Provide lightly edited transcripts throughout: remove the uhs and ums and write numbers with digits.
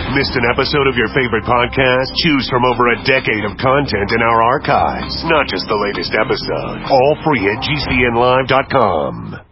Missed an episode of your favorite podcast? Choose from over a decade of content in our archives. Not just the latest episode. All free at GCNlive.com.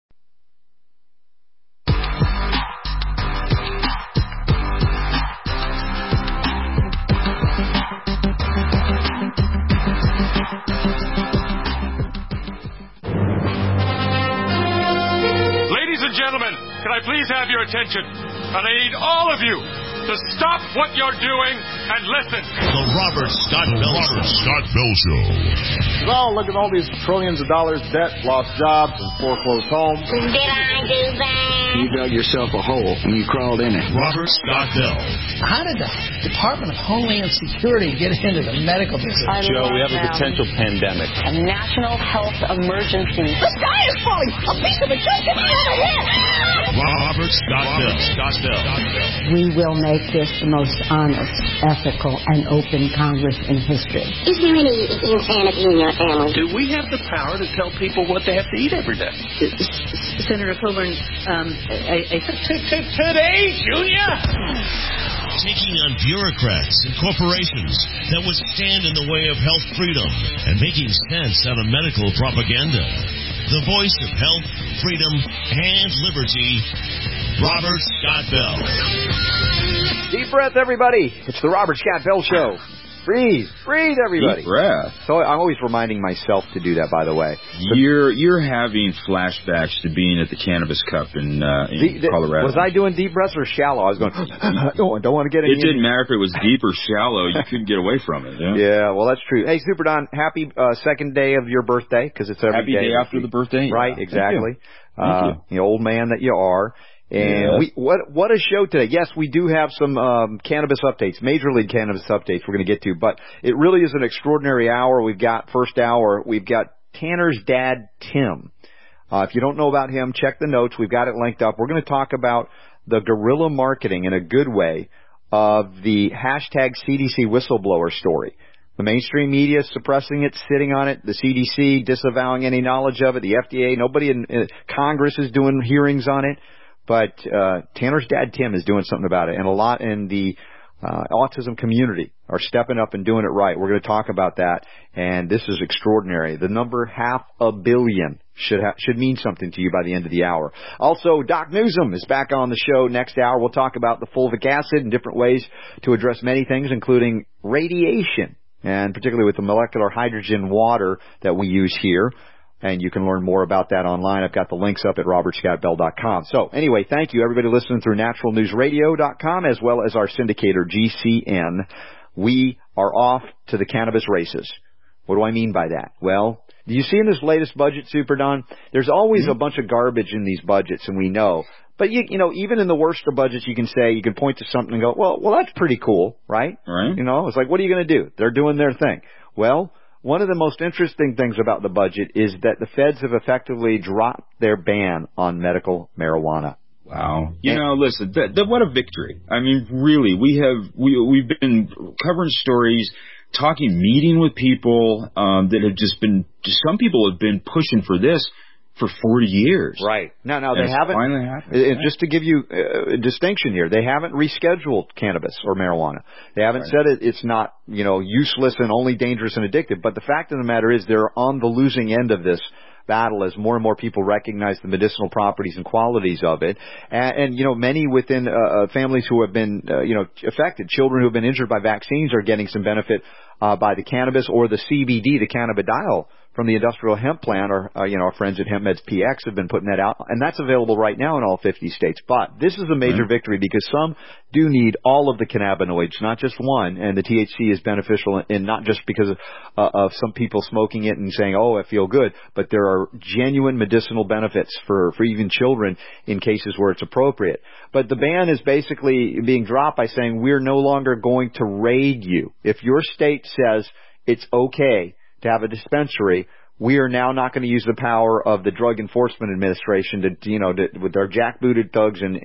Ladies and gentlemen, can I please have your attention? And I need all of you to stop what you're doing and listen. The Robert Scott Bell Show. Well, look at all these trillions of dollars debt, lost jobs, and foreclosed homes. Did I do that? You dug yourself a hole and you crawled in it. Robert Scott Bell. How did the Department of Homeland Security get into the medical business? Joe, we have a potential pandemic. A national health emergency. The sky is falling! A piece of it just hit me on the head! Robert Scott Bell. We will make this the most honest, ethical, and open Congress in history. Is there any insanity in your family? Do we have the power to tell people what they have to eat every day? Senator Coburn, Today, Junior! Taking on bureaucrats and corporations that would stand in the way of health freedom and making sense out of medical propaganda. The voice of health, freedom, and liberty, Robert Scott Bell. Deep breath, everybody. It's the Robert Scott Bell Show. Breathe, everybody. Deep breath. So I'm always reminding myself to do that, by the way. You're having flashbacks to being at the Cannabis Cup in Colorado. Was I doing deep breaths or shallow? I was going, don't want to get It didn't matter if it was deep or shallow. You couldn't get away from it. Yeah, well, that's true. Hey, Super Don, happy second day of your birthday, because it's every happy day after the birthday. Right, yeah. exactly. Thank you. The old man that you are. And what a show today. Yes, we do have some cannabis updates, Major League Cannabis updates we're going to get to, but it really is an extraordinary hour. We've got first hour, we've got Tanner's dad, Tim. If you don't know about him, check the notes. We've got it linked up. We're going to talk about the guerrilla marketing in a good way of the hashtag CDC whistleblower story. The mainstream media is suppressing it, sitting on it. The CDC disavowing any knowledge of it. The FDA, nobody in Congress is doing hearings on it. But Tanner's dad, Tim, is doing something about it. And a lot in the autism community are stepping up and doing it right. We're going to talk about that. And this is extraordinary. The number 500 million should mean something to you by the end of the hour. Also, Doc Newsom is back on the show next hour. We'll talk about the fulvic acid and different ways to address many things, including radiation, and particularly with the molecular hydrogen water that we use here. And you can learn more about that online. I've got the links up at robertscottbell.com. So anyway, thank you, everybody listening through naturalnewsradio.com as well as our syndicator, GCN. We are off to the cannabis races. What do I mean by that? Well, do you see in this latest budget, Super Don, there's always a bunch of garbage in these budgets, and we know. But, you know, even in the worst of budgets, you can point to something and go, well, that's pretty cool, right? Right. You know, it's like, what are you going to do? They're doing their thing. Well, one of the most interesting things about the budget is that the feds have effectively dropped their ban on medical marijuana. Wow. You know, listen, what a victory. I mean, really, we've been covering stories, meeting with people that have just been, some people have been pushing for this for 40 years. Right. Now they haven't, finally happened. Just to give you a distinction here, they haven't rescheduled cannabis or marijuana. They haven't said it's not, useless and only dangerous and addictive. But the fact of the matter is they're on the losing end of this battle as more and more people recognize the medicinal properties and qualities of it. And many within families who have been, affected, children who have been injured by vaccines are getting some benefit by the cannabis or the CBD, the cannabidiol from the industrial hemp plant, or, our friends at HempMeds PX have been putting that out, and that's available right now in all 50 states. But this is a major victory because some do need all of the cannabinoids, not just one, and the THC is beneficial in not just because of some people smoking it and saying, oh, I feel good, but there are genuine medicinal benefits for even children in cases where it's appropriate. But the ban is basically being dropped by saying we're no longer going to raid you. If your state says it's okay to have a dispensary, we are now not going to use the power of the Drug Enforcement Administration to with their jackbooted thugs and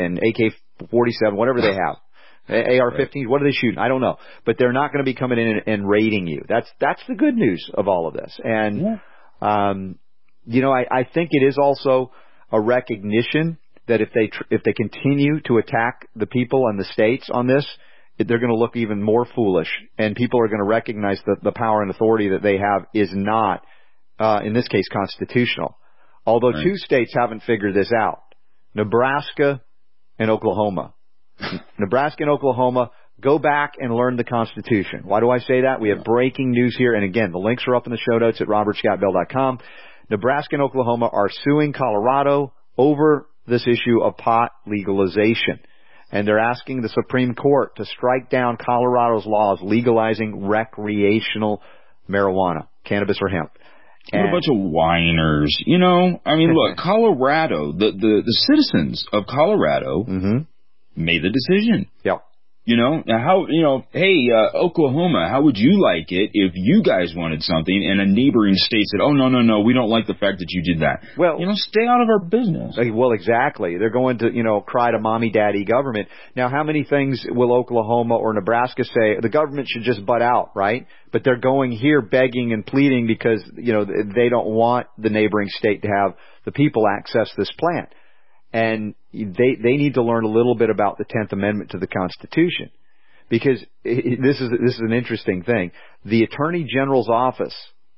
AK-47, whatever they have, AR-15s, what are they shooting? I don't know, but they're not going to be coming in and raiding you. That's the good news of all of this. And I think it is also a recognition that if they continue to attack the people and the states on this, they're going to look even more foolish, and people are going to recognize that the power and authority that they have is not, in this case, constitutional. Although two states haven't figured this out, Nebraska and Oklahoma. Nebraska and Oklahoma, go back and learn the Constitution. Why do I say that? We have breaking news here, and again, the links are up in the show notes at robertscottbell.com. Nebraska and Oklahoma are suing Colorado over this issue of pot legalization. And they're asking the Supreme Court to strike down Colorado's laws legalizing recreational marijuana, cannabis or hemp. What a bunch of whiners. You know, I mean, look, Colorado, the citizens of Colorado made the decision. Yeah. You know, how, you know, hey, Oklahoma, how would you like it if you guys wanted something and a neighboring state said, oh, no, we don't like the fact that you did that. Well, you know, stay out of our business. Well, exactly. They're going to, you know, cry to mommy, daddy government. Now, how many things will Oklahoma or Nebraska say the government should just butt out, right? But they're going here begging and pleading because, you know, they don't want the neighboring state to have the people access this plant. And they need to learn a little bit about the 10th Amendment to the Constitution, because this is an interesting thing. The Attorney General's office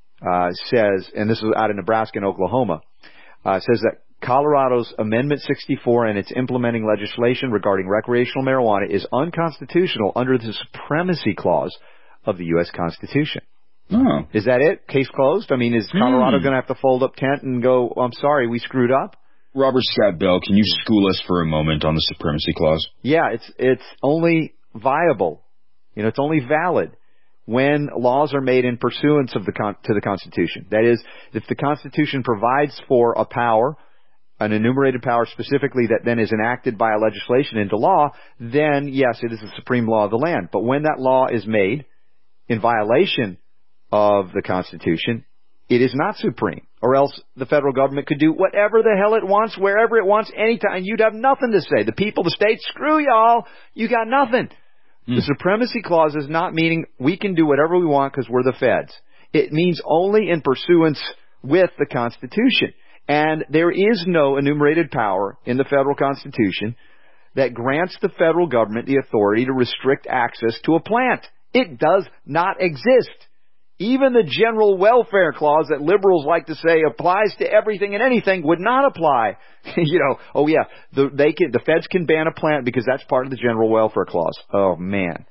says, and this is out of Nebraska and Oklahoma, says that Colorado's Amendment 64 and its implementing legislation regarding recreational marijuana is unconstitutional under the Supremacy Clause of the U.S. Constitution. Oh. Is that it? Case closed? I mean, is Colorado going to have to fold up tent and go, I'm sorry, we screwed up? Robert Scott Bell, can you school us for a moment on the Supremacy Clause? Yeah, it's only viable. You know, it's only valid when laws are made in pursuance of to the Constitution. That is, if the Constitution provides for a power, an enumerated power specifically, that then is enacted by a legislation into law, then yes, it is the supreme law of the land. But when that law is made in violation of the Constitution, it is not supreme, or else the federal government could do whatever the hell it wants, wherever it wants, anytime. You'd have nothing to say. The people, the states, screw y'all. You got nothing. The Supremacy Clause is not meaning we can do whatever we want because we're the feds. It means only in pursuance with the Constitution. And there is no enumerated power in the federal Constitution that grants the federal government the authority to restrict access to a plant. It does not exist. Even the general welfare clause that liberals like to say applies to everything and anything would not apply. You know, oh yeah, the feds can ban a plant because that's part of the general welfare clause. Oh man.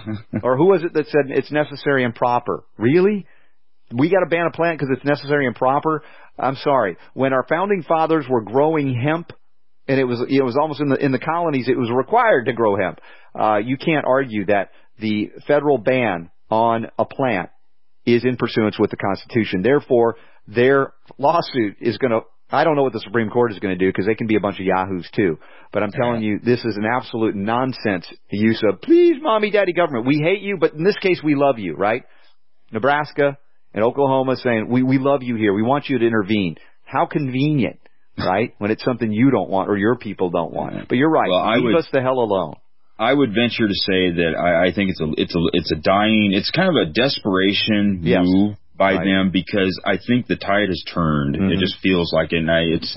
Or who was it that said it's necessary and proper? Really? We got to ban a plant because it's necessary and proper? I'm sorry. When our founding fathers were growing hemp, and it was almost in the colonies, it was required to grow hemp. You can't argue that the federal ban on a plant is in pursuance with the Constitution. Therefore, their lawsuit is going to, I don't know what the Supreme Court is going to do because they can be a bunch of yahoos too. But I'm telling you, this is an absolute nonsense use of, please, mommy, daddy government. We hate you, but in this case, we love you, right? Nebraska and Oklahoma saying, we love you here. We want you to intervene. How convenient, right? When it's something you don't want or your people don't want. But you're right. Well, leave us the hell alone. I would venture to say that I think it's a dying, it's kind of a desperation move by them, because I think the tide has turned. It just feels like it. And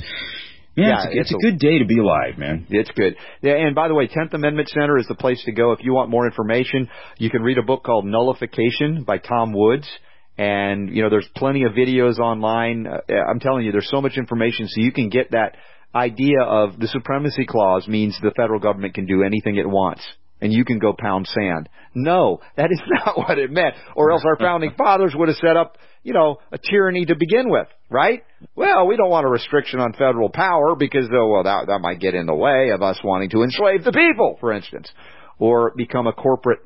it's a good day to be alive, man. It's good. Yeah, and by the way, 10th Amendment Center is the place to go if you want more information. You can read a book called Nullification by Tom Woods. And, you know, there's plenty of videos online. I'm telling you, there's so much information so you can get that idea of the Supremacy Clause means the federal government can do anything it wants and you can go pound sand. No, that is not what it meant. Or else our founding fathers would have set up, you know, a tyranny to begin with, right? Well, we don't want a restriction on federal power because, that might get in the way of us wanting to enslave the people, for instance, or become a corporate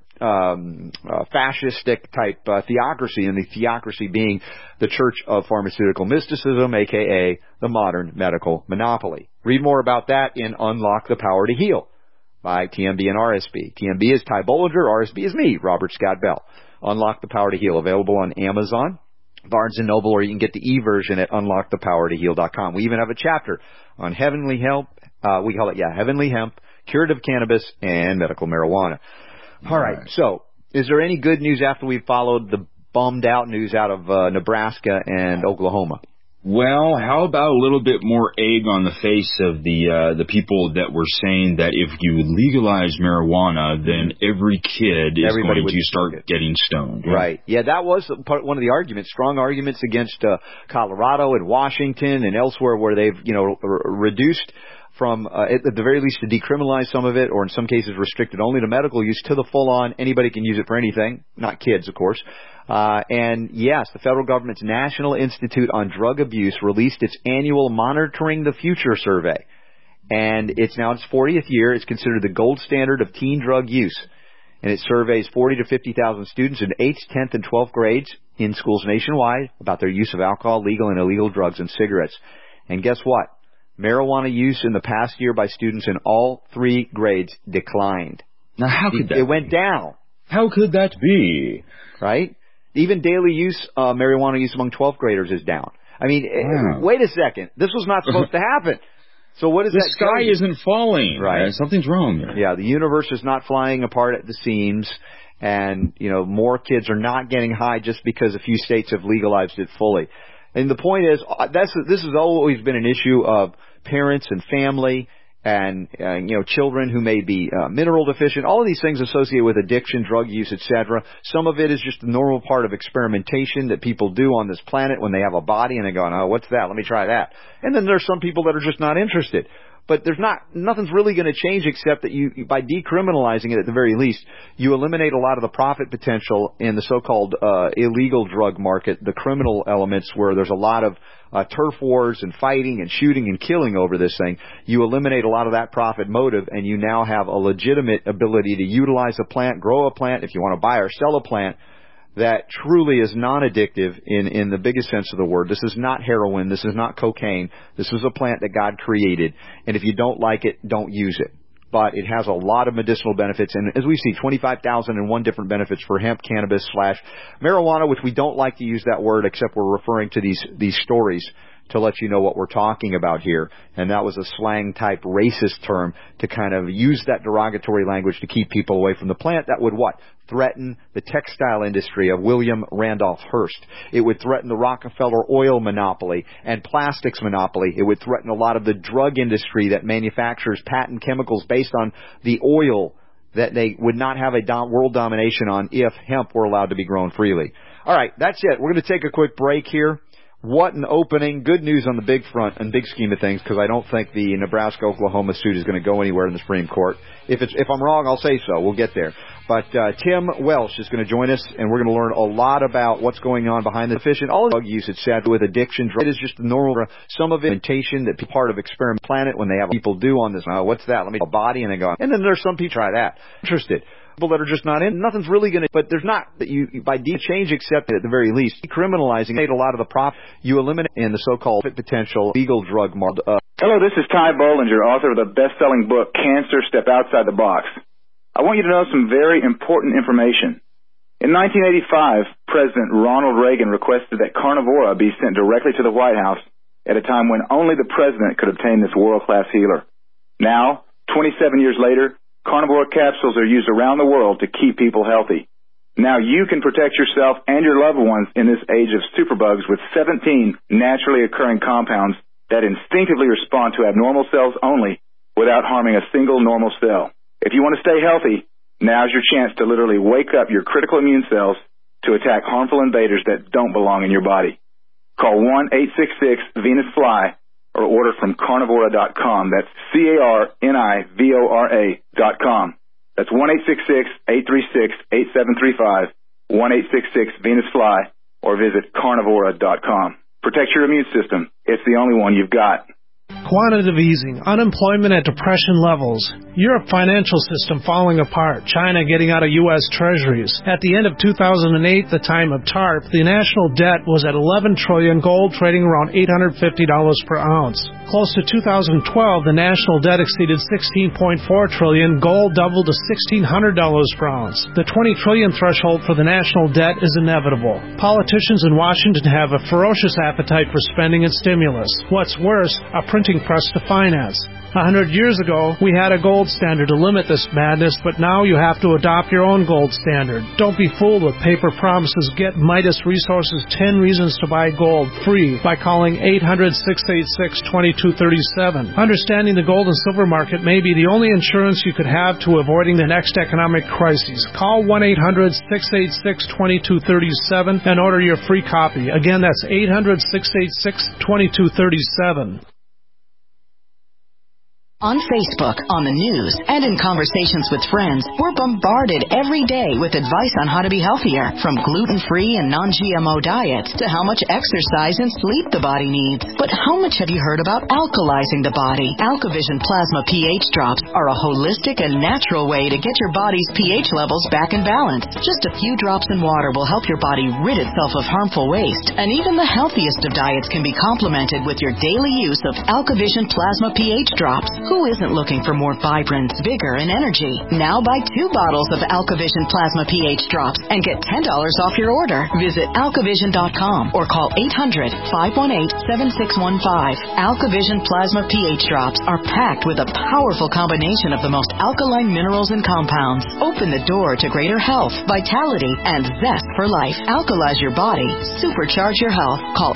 fascistic type theocracy, and the theocracy being the Church of Pharmaceutical Mysticism, a.k.a. the modern medical monopoly. Read more about that in Unlock the Power to Heal by TMB and RSB. TMB is Ty Bollinger, RSB is me, Robert Scott Bell. Unlock the Power to Heal, available on Amazon, Barnes & Noble, or you can get the e-version at unlockthepowertoheal.com. We even have a chapter on heavenly hemp, heavenly hemp, curative cannabis, and medical marijuana. All right. So, is there any good news after we've followed the bummed out news out of Nebraska and Oklahoma? Well, how about a little bit more egg on the face of the people that were saying that if you legalize marijuana, then every kid is going to start getting stoned. Right. Yeah, that was one of the arguments, strong arguments against Colorado and Washington and elsewhere where they've, reduced from, at the very least, to decriminalize some of it, or in some cases restricted only to medical use, to the full-on, anybody can use it for anything, not kids, of course. And yes, the federal government's National Institute on Drug Abuse released its annual Monitoring the Future survey. And it's now its 40th year. It's considered the gold standard of teen drug use. And it surveys 40 to 50,000 students in 8th, 10th, and 12th grades in schools nationwide about their use of alcohol, legal and illegal drugs, and cigarettes. And guess what? Marijuana use in the past year by students in all 3 grades declined. Now, how could that It went down. How could that be? Right? Even daily use, marijuana use among 12th graders is down. I mean, wait a second. This was not supposed to happen. So what is that? The sky isn't falling. Right. Something's wrong there. Yeah, the universe is not flying apart at the seams. And, more kids are not getting high just because a few states have legalized it fully. And the point is, this has always been an issue of parents and family and children who may be mineral deficient, all of these things associated with addiction, drug use, etc. Some of it is just the normal part of experimentation that people do on this planet when they have a body and they're going, oh, what's that? Let me try that. And then there's some people that are just not interested. But nothing's really going to change except that you, by decriminalizing it at the very least, you eliminate a lot of the profit potential in the so-called illegal drug market, the criminal elements where there's a lot of turf wars and fighting and shooting and killing over this thing. You eliminate a lot of that profit motive, and you now have a legitimate ability to utilize a plant, grow a plant, if you want to buy or sell a plant, that truly is non-addictive in the biggest sense of the word. This is not heroin. This is not cocaine. This is a plant that God created. And if you don't like it, don't use it. But it has a lot of medicinal benefits. And as we see, 25,001 different benefits for hemp, cannabis / marijuana, which we don't like to use that word except we're referring to these stories to let you know what we're talking about here. And that was a slang-type racist term to kind of use that derogatory language to keep people away from the plant. That would what? Threaten the textile industry of William Randolph Hearst. It would threaten the Rockefeller oil monopoly and plastics monopoly. It would threaten a lot of the drug industry that manufactures patent chemicals based on the oil that they would not have a world domination on if hemp were allowed to be grown freely. All right, that's it. We're going to take a quick break here. What an opening. Good news on the big front and big scheme of things, because I don't think the Nebraska-Oklahoma suit is going to go anywhere in the Supreme Court. If I'm wrong, I'll say so. We'll get there. But Tim Welsh is going to join us, and we're going to learn a lot about what's going on behind the fish and all the drug use, etc. with addiction. It is just the normal, some of it, implementation that part of Experiment Planet when they have people do on this. What's that? Let me a body, and they go. And then there's some people try that. Interested. People that are just not in, nothing's really going to, but there's not, that you, by change except at the very least, decriminalizing a lot of the profit you eliminate in the so-called potential legal drug market. Hello, this is Ty Bollinger, author of the best-selling book, Cancer, Step Outside the Box. I want you to know some very important information. In 1985, President Ronald Reagan requested that Carnivora be sent directly to the White House at a time when only the president could obtain this world-class healer. Now, 27 years later, Carnivora capsules are used around the world to keep people healthy. Now you can protect yourself and your loved ones in this age of superbugs with 17 naturally occurring compounds that instinctively respond to abnormal cells only without harming a single normal cell. If you want to stay healthy, now's your chance to literally wake up your critical immune cells to attack harmful invaders that don't belong in your body. Call 1-866-VENUS-FLY or order from Carnivora.com. That's CARNIVORA.com. That's 1-866-836-8735, 1-866-VENUS-FLY, or visit Carnivora.com. Protect your immune system. It's the only one you've got. Quantitative easing, unemployment at depression levels, Europe financial system falling apart, China getting out of U.S. treasuries. At the end of 2008, the time of TARP, the national debt was at $11 trillion, gold trading around $850 per ounce. Close to 2012, the national debt exceeded $16.4 trillion, gold doubled to $1,600 per ounce. The $20 trillion threshold for the national debt is inevitable. Politicians in Washington have a ferocious appetite for spending and stimulus. What's worse, a prince printing press to finance. 100 years ago, we had a gold standard to limit this madness, but now you have to adopt your own gold standard. Don't be fooled with paper promises. Get Midas Resources 10 Reasons to Buy Gold free by calling 800-686-2237. Understanding the gold and silver market may be the only insurance you could have to avoiding the next economic crisis. Call 1-800-686-2237 and order your free copy. Again, that's 800-686-2237. On Facebook, on the news, and in conversations with friends, we're bombarded every day with advice on how to be healthier, from gluten-free and non-GMO diets to how much exercise and sleep the body needs. But how much have you heard about alkalizing the body? AlkaVision Plasma pH drops are a holistic and natural way to get your body's pH levels back in balance. Just a few drops in water will help your body rid itself of harmful waste, and even the healthiest of diets can be complemented with your daily use of AlkaVision Plasma pH drops. Who isn't looking for more vibrance, vigor, and energy? Now buy 2 bottles of AlkaVision Plasma pH drops and get $10 off your order. Visit alkavision.com or call 800-518-7615. AlkaVision Plasma pH drops are packed with a powerful combination of the most alkaline minerals and compounds. Open the door to greater health, vitality, and zest for life. Alkalize your body. Supercharge your health. Call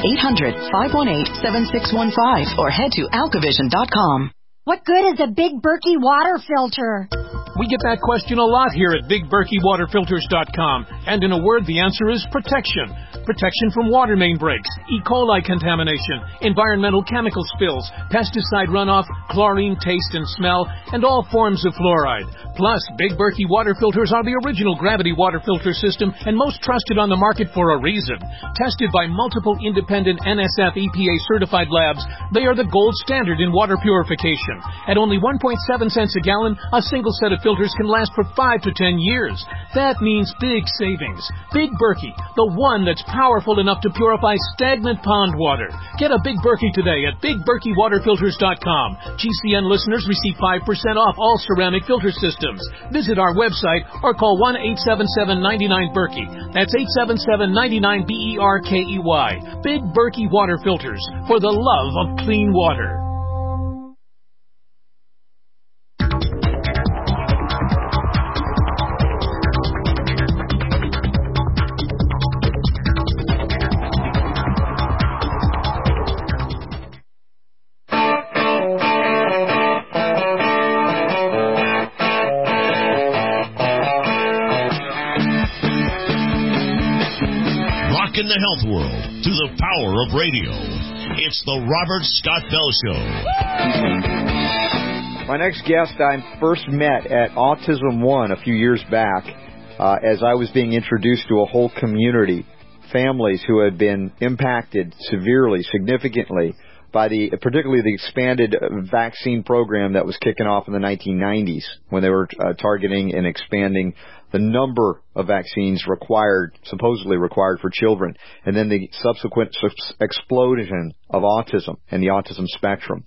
800-518-7615 or head to alkavision.com. What good is a Big Berkey water filter? We get that question a lot here at BigBerkeyWaterFilters.com. And in a word, the answer is protection. Protection from water main breaks, E. coli contamination, environmental chemical spills, pesticide runoff, chlorine taste and smell, and all forms of fluoride. Plus, Big Berkey water filters are the original gravity water filter system and most trusted on the market for a reason. Tested by multiple independent NSF EPA certified labs, they are the gold standard in water purification. At only 1.7 cents a gallon, a single set of filters can last for 5 to 10 years. That means big savings. Big Berkey, the one that's powerful enough to purify stagnant pond water. Get a Big Berkey today at BigBerkeyWaterFilters.com. GCN listeners receive 5% off all ceramic filter systems. Visit our website or call 1-877-99-BERKEY. That's 877-99-BERKEY. Big Berkey Water Filters, for the love of clean water. In the health world through the power of radio. It's the Robert Scott Bell Show. My next guest I first met at Autism One a few years back as I was being introduced to a whole community, families who had been impacted severely, significantly by particularly the expanded vaccine program that was kicking off in the 1990s when they were targeting and expanding the number of vaccines supposedly required for children, and then the subsequent explosion of autism and the autism spectrum.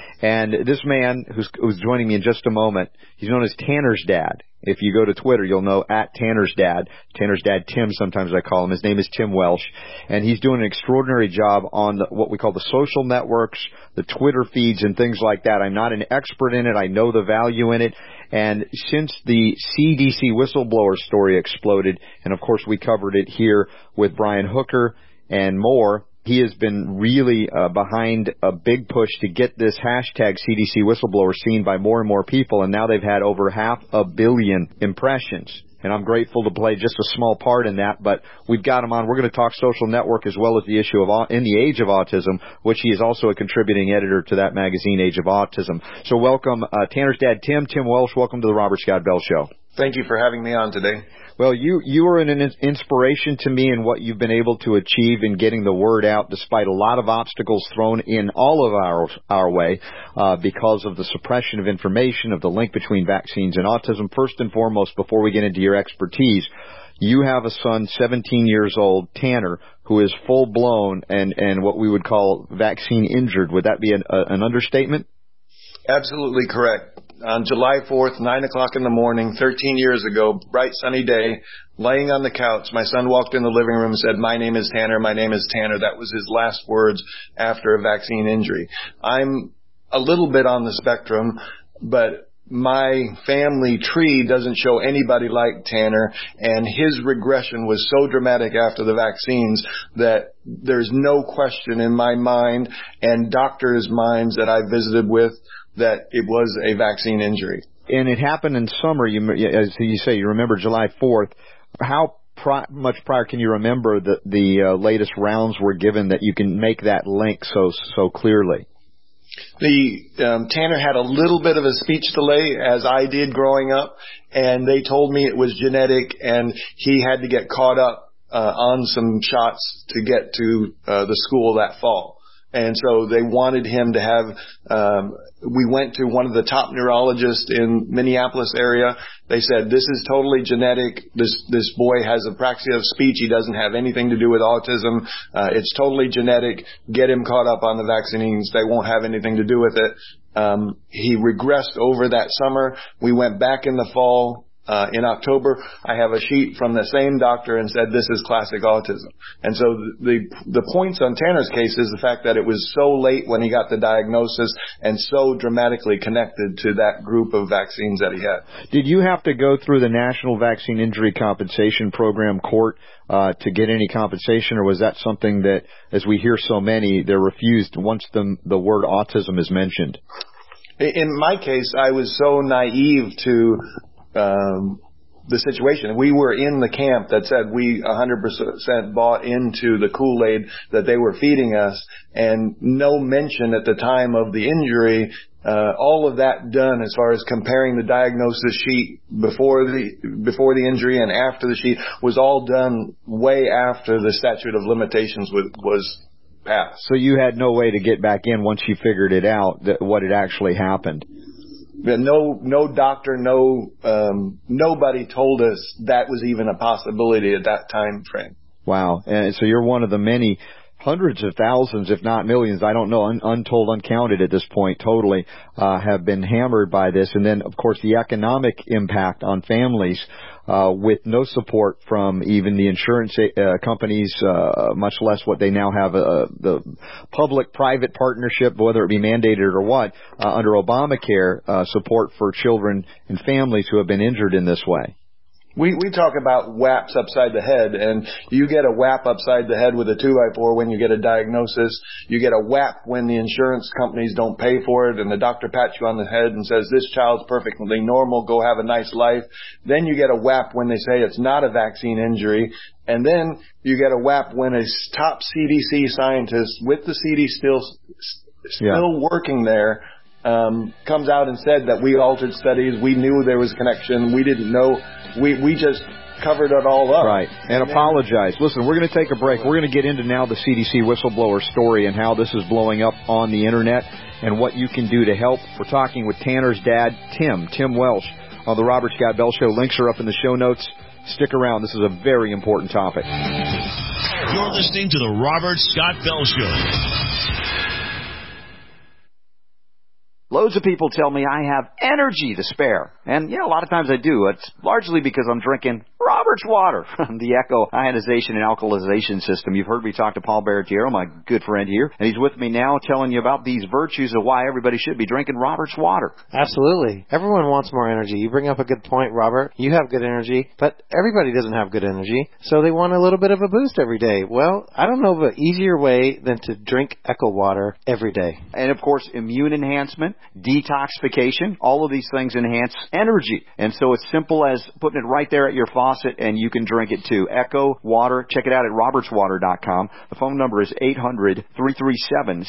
And this man who's joining me in just a moment, he's known as Tanner's Dad. If you go to Twitter, you'll know at Tanner's Dad. Tanner's Dad Tim, sometimes I call him. His name is Tim Welsh. And he's doing an extraordinary job on what we call the social networks, the Twitter feeds and things like that. I'm not an expert in it. I know the value in it. And since the CDC whistleblower story exploded, and of course we covered it here with Brian Hooker and more, he has been really behind a big push to get this hashtag CDC whistleblower seen by more and more people, and now they've had over 500 million impressions. And I'm grateful to play just a small part in that, but we've got him on. We're going to talk social network as well as the issue of In the Age of Autism, which he is also a contributing editor to that magazine, Age of Autism. So welcome, Tanner's Dad Tim Welsh. Welcome to the Robert Scott Bell Show. Thank you for having me on today. Well, you are an inspiration to me in what you've been able to achieve in getting the word out, despite a lot of obstacles thrown in all of our way because of the suppression of information, of the link between vaccines and autism. First and foremost, before we get into your expertise, you have a son, 17 years old, Tanner, who is full-blown and what we would call vaccine injured. Would that be an understatement? Absolutely correct. On July 4th, 9 o'clock in the morning, 13 years ago, bright sunny day, laying on the couch, my son walked in the living room and said, "My name is Tanner, my name is Tanner." That was his last words after a vaccine injury. I'm a little bit on the spectrum, but my family tree doesn't show anybody like Tanner, and his regression was so dramatic after the vaccines that there's no question in my mind and doctors' minds that I visited with that it was a vaccine injury. And it happened in summer, as you say, you remember July 4th. How much prior can you remember that the latest rounds were given that you can make that link so clearly? Tanner had a little bit of a speech delay, as I did growing up, and they told me it was genetic, and he had to get caught up on some shots to get to the school that fall. And so they wanted him to have, we went to one of the top neurologists in Minneapolis area. They said, this is totally genetic. This boy has apraxia of speech. He doesn't have anything to do with autism. It's totally genetic. Get him caught up on the vaccines. They won't have anything to do with it. He regressed over that summer. We went back in the fall. In October, I have a sheet from the same doctor and said this is classic autism. And so the points on Tanner's case is the fact that it was so late when he got the diagnosis and so dramatically connected to that group of vaccines that he had. Did you have to go through the National Vaccine Injury Compensation Program court to get any compensation, or was that something that, as we hear so many, they're refused once the word autism is mentioned? In my case, I was so naive to the situation. We were in the camp that said we 100% bought into the Kool-Aid that they were feeding us, and no mention at the time of the injury. All of that done as far as comparing the diagnosis sheet before the injury and after the sheet was all done way after the statute of limitations was passed. So you had no way to get back in once you figured it out, what had actually happened. No doctor, nobody told us that was even a possibility at that time frame. Wow. And so you're one of the many hundreds of thousands, if not millions, I don't know, untold, uncounted at this point totally, have been hammered by this. And then, of course, the economic impact on families with no support from even the insurance companies, much less what they now have, the public-private partnership, whether it be mandated or what, under Obamacare, support for children and families who have been injured in this way. We talk about whaps upside the head, and you get a whap upside the head with a 2x4 when you get a diagnosis. You get a whap when the insurance companies don't pay for it, and the doctor pats you on the head and says, this child's perfectly normal, go have a nice life. Then you get a whap when they say it's not a vaccine injury, and then you get a whap when a top CDC scientist with the CDC still working there comes out and said that we altered studies, we knew there was a connection, we didn't know, we just covered it all up. Right, and apologize. Listen, we're going to take a break. We're going to get into now the CDC whistleblower story and how this is blowing up on the Internet and what you can do to help. We're talking with Tanner's dad, Tim Welsh, on the Robert Scott Bell Show. Links are up in the show notes. Stick around. This is a very important topic. You're listening to the Robert Scott Bell Show. Loads of people tell me I have energy to spare. And, a lot of times I do. It's largely because I'm drinking Robert's water from the Echo ionization and alkalization system. You've heard me talk to Paul Baratiero, my good friend here, and he's with me now telling you about these virtues of why everybody should be drinking Robert's water. Absolutely. Everyone wants more energy. You bring up a good point, Robert. You have good energy, but everybody doesn't have good energy, so they want a little bit of a boost every day. Well, I don't know of an easier way than to drink Echo water every day. And, of course, immune enhancement, detoxification, all of these things enhance energy. And so it's simple as putting it right there at your faucet, and you can drink it too. Echo Water. Check it out at robertswater.com. The phone number is 800-337-7017,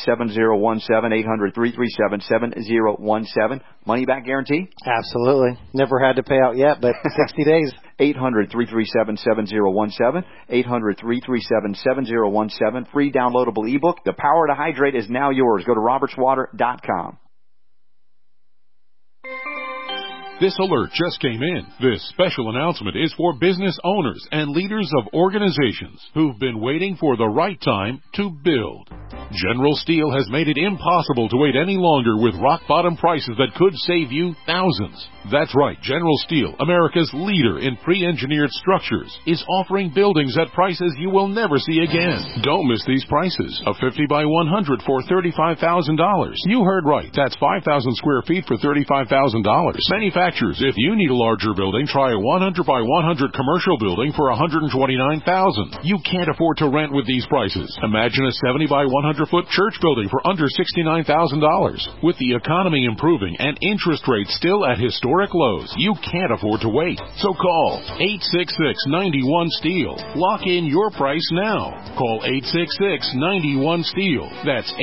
800-337-7017. Money back guarantee? Absolutely. Never had to pay out yet, but 60 days. 800-337-7017, 800-337-7017. Free downloadable ebook. The Power to Hydrate is now yours. Go to robertswater.com. This alert just came in. This special announcement is for business owners and leaders of organizations who've been waiting for the right time to build. General Steel has made it impossible to wait any longer with rock-bottom prices that could save you thousands. That's right, General Steel, America's leader in pre-engineered structures, is offering buildings at prices you will never see again. Don't miss these prices. A 50 by 100 for $35,000. You heard right. That's 5,000 square feet for $35,000. Manufacturers, if you need a larger building, try a 100 by 100 commercial building for $129,000. You can't afford to rent with these prices. Imagine a 70 by 100-foot church building for under $69,000. With the economy improving and interest rates still at historic lows, you can't afford to wait. So call 866-91-STEEL. Lock in your price now. Call 866-91-STEEL. That's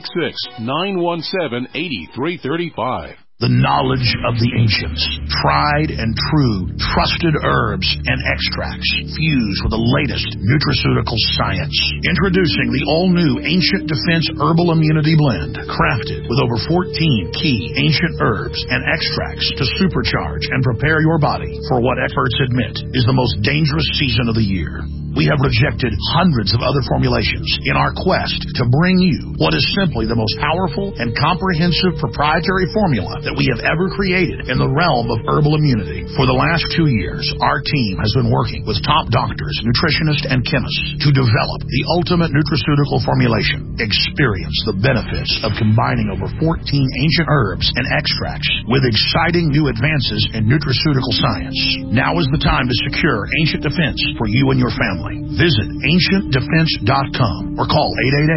866-917-8335. The knowledge of the ancients, tried and true, trusted herbs and extracts, fused with the latest nutraceutical science. Introducing the all-new Ancient Defense Herbal Immunity Blend, crafted with over 14 key ancient herbs and extracts to supercharge and prepare your body for what experts admit is the most dangerous season of the year. We have rejected hundreds of other formulations in our quest to bring you what is simply the most powerful and comprehensive proprietary formula that we have ever created in the realm of herbal immunity. For the last 2 years, our team has been working with top doctors, nutritionists, and chemists to develop the ultimate nutraceutical formulation. Experience the benefits of combining over 14 ancient herbs and extracts with exciting new advances in nutraceutical science. Now is the time to secure Ancient Defense for you and your family. Visit AncientDefense.com or call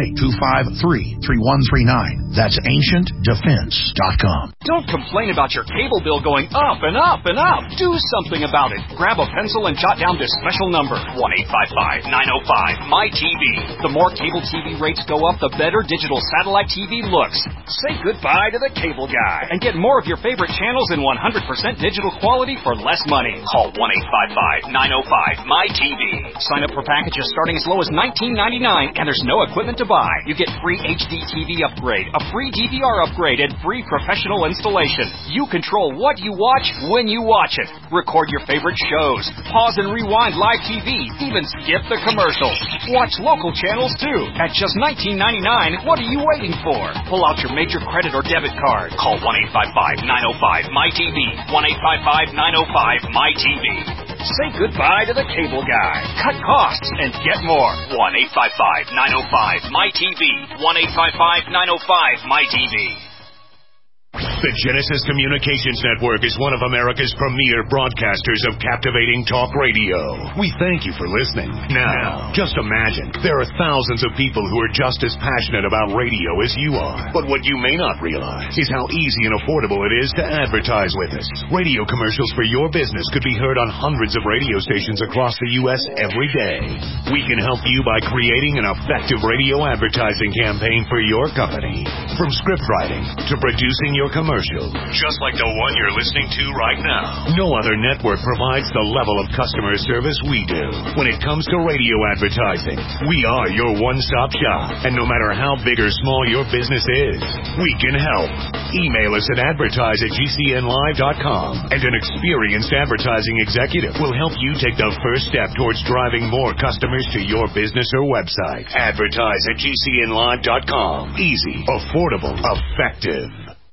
888-253-3139. That's AncientDefense.com. Don't complain about your cable bill going up and up and up. Do something about it. Grab a pencil and jot down this special number, 1-855-905-MY-TV. The more cable TV rates go up, the better digital satellite TV looks. Say goodbye to the cable guy and get more of your favorite channels in 100% digital quality for less money. Call 1-855-905-MY-TV. Sign up for packages starting as low as $19.99, and there's no equipment to buy. You get free HD TV upgrade, a free DVR upgrade, and free professional installation. You control what you watch when you watch it. Record your favorite shows, pause and rewind live TV, even skip the commercials. Watch local channels too. At just $19.99, what are you waiting for? Pull out your major credit or debit card. Call 1-855-905-MY-TV. 1-855-905-MY-TV. Say goodbye to the cable guy. Cut costs and get more. 1-855-905-MY-TV. 1-855-905-MY-TV. The Genesis Communications Network is one of America's premier broadcasters of captivating talk radio. We thank you for listening. Now, just imagine, there are thousands of people who are just as passionate about radio as you are. But what you may not realize is how easy and affordable it is to advertise with us. Radio commercials for your business could be heard on hundreds of radio stations across the U.S. every day. We can help you by creating an effective radio advertising campaign for your company. From script writing to producing your commercial, just like the one you're listening to right now. No other network provides the level of customer service we do. When it comes to radio advertising, we are your one-stop shop. And no matter how big or small your business is, we can help. Email us at advertise@gcnlive.com, and an experienced advertising executive will help you take the first step towards driving more customers to your business or website. Advertise@gcnlive.com. Easy, affordable, effective.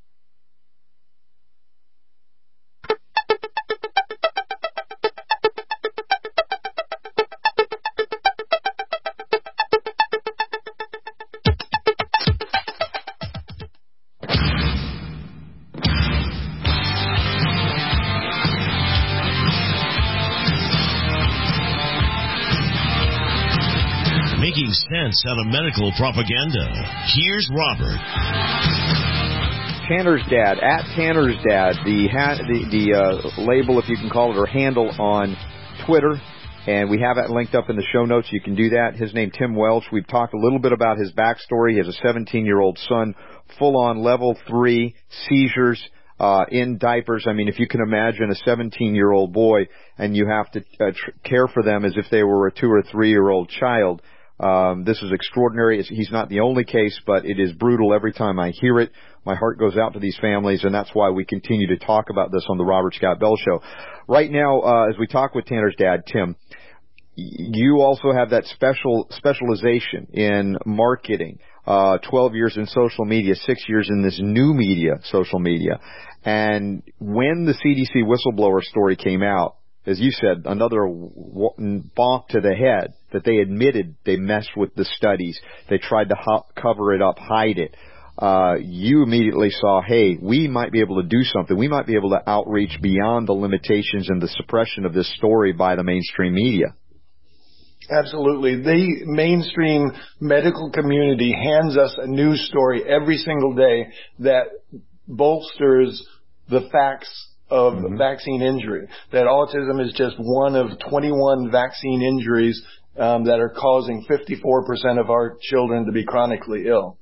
Making sense out of medical propaganda. Here's Robert. Tanner's Dad, at Tanner's Dad, the label, if you can call it, or handle on Twitter. And we have that linked up in the show notes. You can do that. His name, Tim Welch. We've talked a little bit about his backstory. He has a 17-year-old son, full-on level 3 seizures in diapers. I mean, if you can imagine a 17-year-old boy and you have to care for them as if they were a 2 or 3-year-old child. This is extraordinary. He's not the only case, but it is brutal every time I hear it. My heart goes out to these families, and that's why we continue to talk about this on the Robert Scott Bell Show. Right now, as we talk with Tanner's dad, Tim, you also have that specialization in marketing, 12 years in social media, 6 years in this new media, social media. And when the CDC whistleblower story came out, as you said, another bonk to the head, that they admitted they messed with the studies. They tried to cover it up, hide it. You immediately saw, hey, we might be able to do something. We might be able to outreach beyond the limitations and the suppression of this story by the mainstream media. Absolutely. The mainstream medical community hands us a news story every single day that bolsters the facts of vaccine injury, that autism is just one of 21 vaccine injuries that are causing 54% of our children to be chronically ill.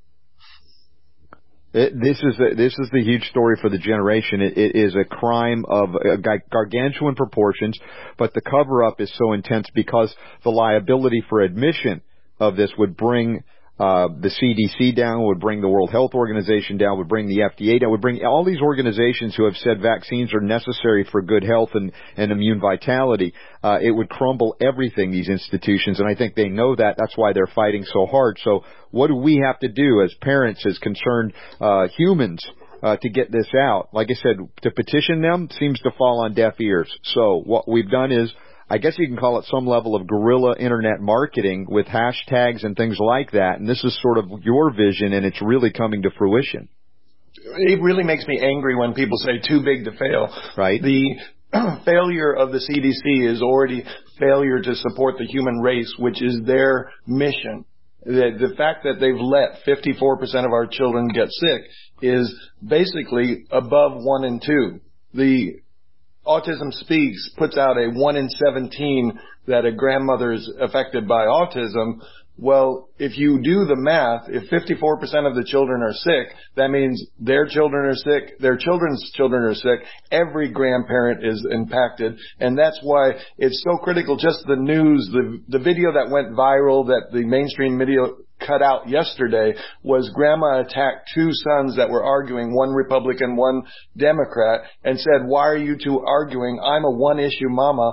This is the huge story for the generation. It is a crime of gargantuan proportions, but the cover-up is so intense because the liability for admission of this would bring the CDC down, would bring the World Health Organization down, would bring the FDA down, would bring all these organizations who have said vaccines are necessary for good health and immune vitality. It would crumble everything, these institutions, and I think they know that. That's why they're fighting so hard. So what do we have to do as parents, as concerned humans, to get this out? Like I said, to petition them seems to fall on deaf ears. So what we've done is, I guess you can call it some level of guerrilla internet marketing with hashtags and things like that. And this is sort of your vision, and it's really coming to fruition. It really makes me angry when people say too big to fail. Right. The failure of the CDC is already failure to support the human race, which is their mission. The fact that they've let 54% of our children get sick is basically above 1 in 2. The Autism Speaks puts out a 1 in 17 that a grandmother is affected by autism. Well, if you do the math, if 54% of the children are sick, that means their children are sick, their children's children are sick, every grandparent is impacted, and that's why it's so critical. Just the news, the video that went viral that the mainstream media cut out yesterday was grandma attacked 2 sons that were arguing, one Republican, one Democrat, and said, "Why are you two arguing? I'm a one-issue mama.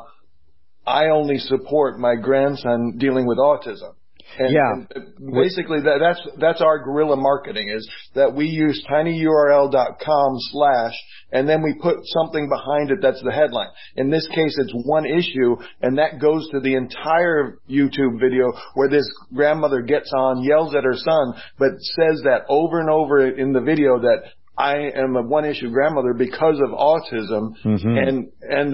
I only support my grandson dealing with autism." And basically that's our guerrilla marketing, is that we use tinyurl.com/ and then we put something behind it that's the headline. In this case, it's one issue, and that goes to the entire YouTube video where this grandmother gets on, yells at her son, but says that over and over in the video that I am a one-issue grandmother because of autism, and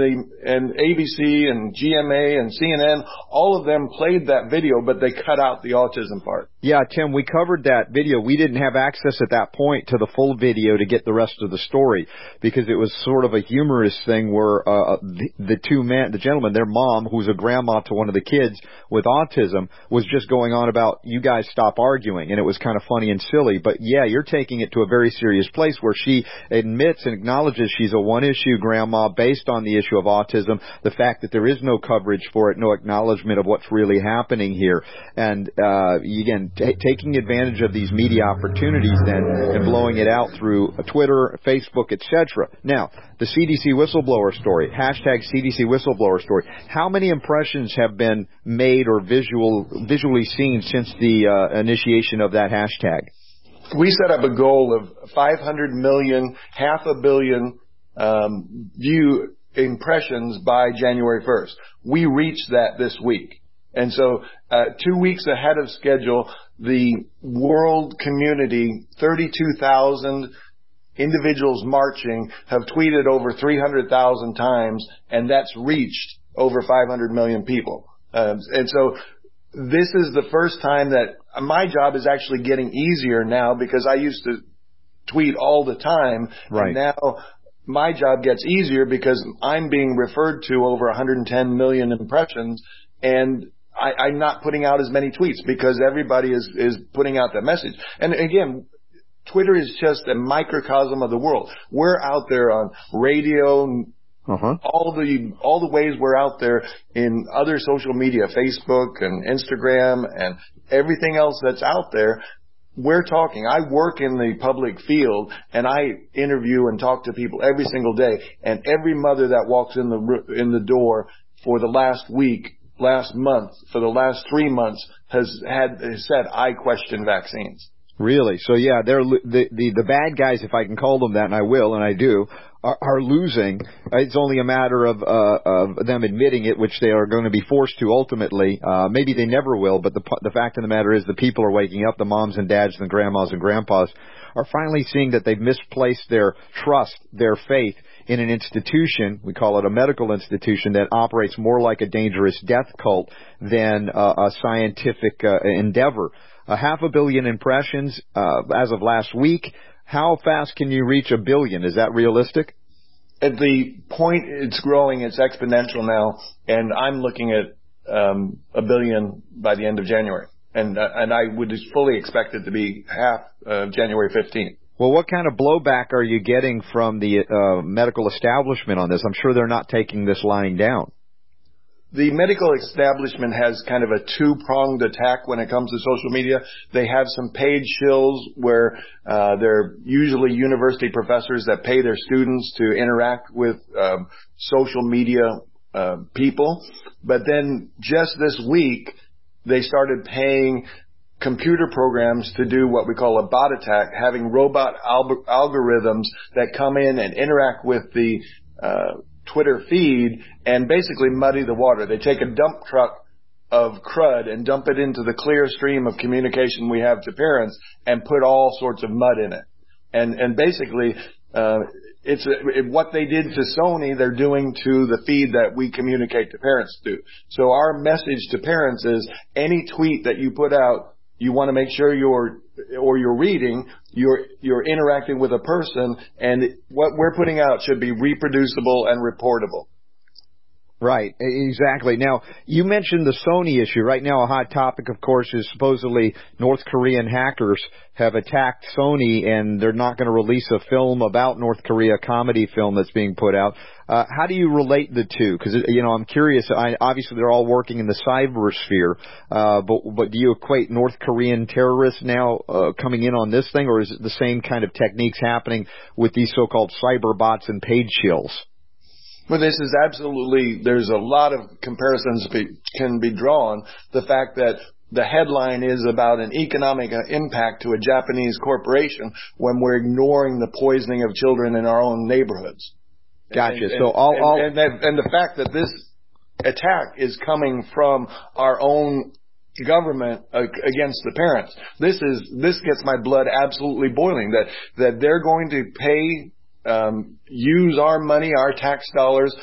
ABC and GMA and CNN, all of them played that video, but they cut out the autism part. Yeah, Tim, we covered that video. We didn't have access at that point to the full video to get the rest of the story because it was sort of a humorous thing where the two men, the gentleman, their mom, who's a grandma to one of the kids with autism, was just going on about, you guys stop arguing, and it was kind of funny and silly. But yeah, you're taking it to a very serious place where she admits and acknowledges she's a one-issue grandma based on the issue of autism, the fact that there is no coverage for it, no acknowledgement of what's really happening here. And again, taking advantage of these media opportunities then and blowing it out through Twitter, Facebook, etc. Now, the CDC whistleblower story, hashtag CDC whistleblower story. How many impressions have been made or visually seen since the initiation of that hashtag? We set up a goal of 500 million, 500 million view impressions by January 1st. We reached that this week. And so 2 weeks ahead of schedule, the world community, 32,000 individuals marching, have tweeted over 300,000 times, and that's reached over 500 million people. And so this is the first time that my job is actually getting easier now, because I used to tweet all the time. Right. And now my job gets easier because I'm being referred to over 110 million impressions, and I'm not putting out as many tweets because everybody is putting out that message. And again, Twitter is just a microcosm of the world. We're out there on radio, All the ways we're out there in other social media, Facebook and Instagram and everything else that's out there, we're talking. I work in the public field and I interview and talk to people every single day, and every mother that walks in the door for the last week, last month, for the last 3 months has said, I question vaccines. Really? So yeah, they're the bad guys, if I can call them that, and I will, and I do, are losing. It's only a matter of them admitting it, which they are going to be forced to ultimately. Maybe they never will, but the fact of the matter is the people are waking up. The moms and dads and grandmas and grandpas are finally seeing that they've misplaced their trust, their faith in an institution, we call it a medical institution, that operates more like a dangerous death cult than a scientific endeavor. 500 million impressions as of last week. How fast can you reach 1 billion? Is that realistic? At the point it's growing, it's exponential now, and I'm looking at 1 billion by the end of January. And I would fully expect it to be half January 15th. Well, what kind of blowback are you getting from the medical establishment on this? I'm sure they're not taking this lying down. The medical establishment has kind of a two-pronged attack when it comes to social media. They have some paid shills where they're usually university professors that pay their students to interact with social media people. But then just this week, they started paying computer programs to do what we call a bot attack, having robot algorithms that come in and interact with the Twitter feed and basically muddy the water. They take a dump truck of crud and dump it into the clear stream of communication we have to parents and put all sorts of mud in it. And basically, it's what they did to Sony, they're doing to the feed that we communicate to parents to. So our message to parents is any tweet that you put out, you want to make sure you're reading, you're interacting with a person, and what we're putting out should be reproducible and reportable. Right, exactly. Now, you mentioned the Sony issue. Right now, a hot topic, of course, is supposedly North Korean hackers have attacked Sony, and they're not going to release a film about North Korea, a comedy film that's being put out. How do you relate the two? Because, I'm curious. Obviously, they're all working in the cybersphere, but do you equate North Korean terrorists now coming in on this thing, or is it the same kind of techniques happening with these so-called cyber bots and paid shills? Well, this is absolutely, there's a lot of comparisons can be drawn. The fact that the headline is about an economic impact to a Japanese corporation when we're ignoring the poisoning of children in our own neighborhoods. Gotcha. And the fact that this attack is coming from our own government against the parents. This gets my blood absolutely boiling, that they're going to pay, use our money, our tax dollars,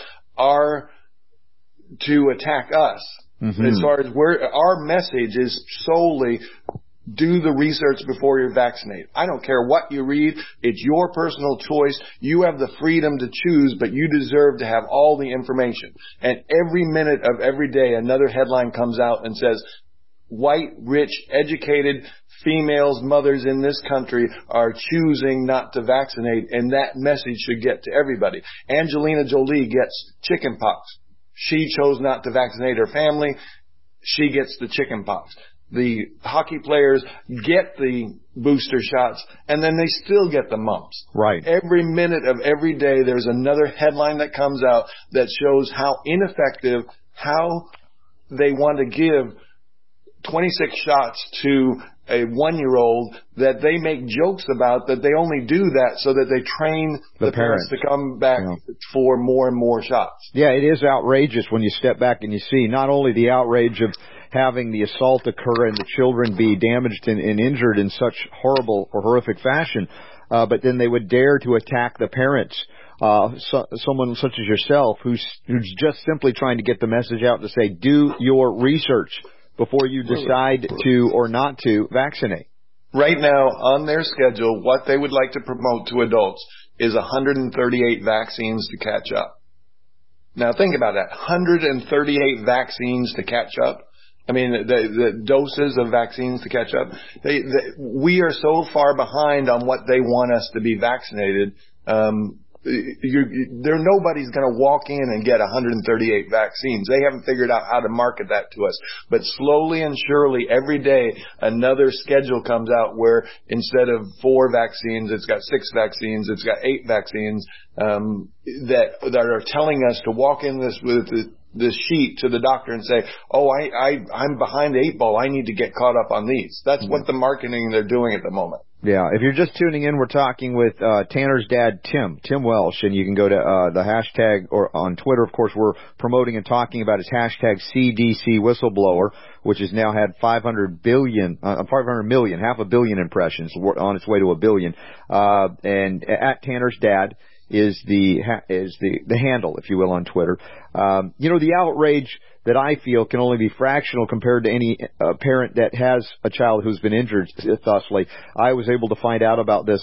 to attack us. Mm-hmm. As far as our message is solely do the research before you're vaccinated. I don't care what you read. It's your personal choice. You have the freedom to choose, but you deserve to have all the information. And every minute of every day, another headline comes out and says, white, rich, educated females, mothers in this country are choosing not to vaccinate, and that message should get to everybody. Angelina Jolie gets chickenpox. She chose not to vaccinate her family. She gets the chickenpox. The hockey players get the booster shots, and then they still get the mumps. Right. Every minute of every day, there's another headline that comes out that shows how ineffective, how they want to give 26 shots to a 1-year-old, that they make jokes about, that they only do that so that they train the parents to come back for more and more shots. Yeah, it is outrageous when you step back and you see not only the outrage of having the assault occur and the children be damaged and injured in such horrible or horrific fashion, but then they would dare to attack the parents. Someone such as yourself who's just simply trying to get the message out to say, do your research before you decide to or not to vaccinate. Right now, on their schedule, what they would like to promote to adults is 138 vaccines to catch up. Now, think about that. 138 vaccines to catch up. I mean, the doses of vaccines to catch up. We are so far behind on what they want us to be vaccinated. nobody's going to walk in and get 138 vaccines. They haven't figured out how to market that to us. But slowly and surely, every day, another schedule comes out where instead of 4 vaccines, it's got 6 vaccines, it's got 8 vaccines, that are telling us to walk in with this sheet to the doctor and say, I'm behind the 8 ball. I need to get caught up on these. That's what the marketing they're doing at the moment. Yeah, if you're just tuning in, we're talking with Tanner's dad, Tim Welsh, and you can go to the hashtag, or on Twitter, of course, we're promoting and talking about his hashtag CDC whistleblower, which has now had 500 million, 500 million impressions, on its way to 1 billion. And at Tanner's dad is the handle, if you will, on Twitter. The outrage that I feel can only be fractional compared to any parent that has a child who's been injured thusly. I was able to find out about this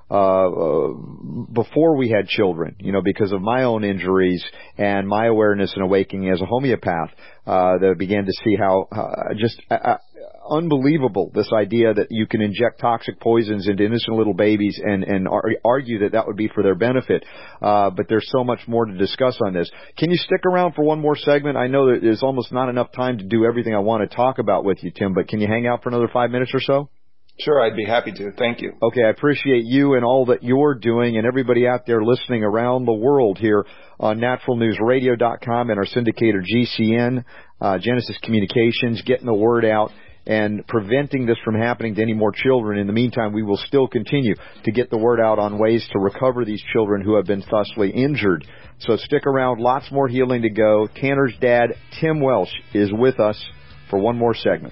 before we had children, because of my own injuries and my awareness and awakening as a homeopath, that I began to see how unbelievable this idea that you can inject toxic poisons into innocent little babies and argue that would be for their benefit. But there's so much more to discuss on this. Can you stick around for one more segment? I know that there's almost not enough time to do everything I want to talk about with you, Tim, but can you hang out for another 5 minutes or so? Sure, I'd be happy to. Thank you. Okay, I appreciate you and all that you're doing, and everybody out there listening around the world here on naturalnewsradio.com and our syndicator GCN, Genesis Communications, getting the word out and preventing this from happening to any more children. In the meantime, we will still continue to get the word out on ways to recover these children who have been thusly injured. So stick around. Lots more healing to go. Tanner's dad, Tim Welsh, is with us for one more segment.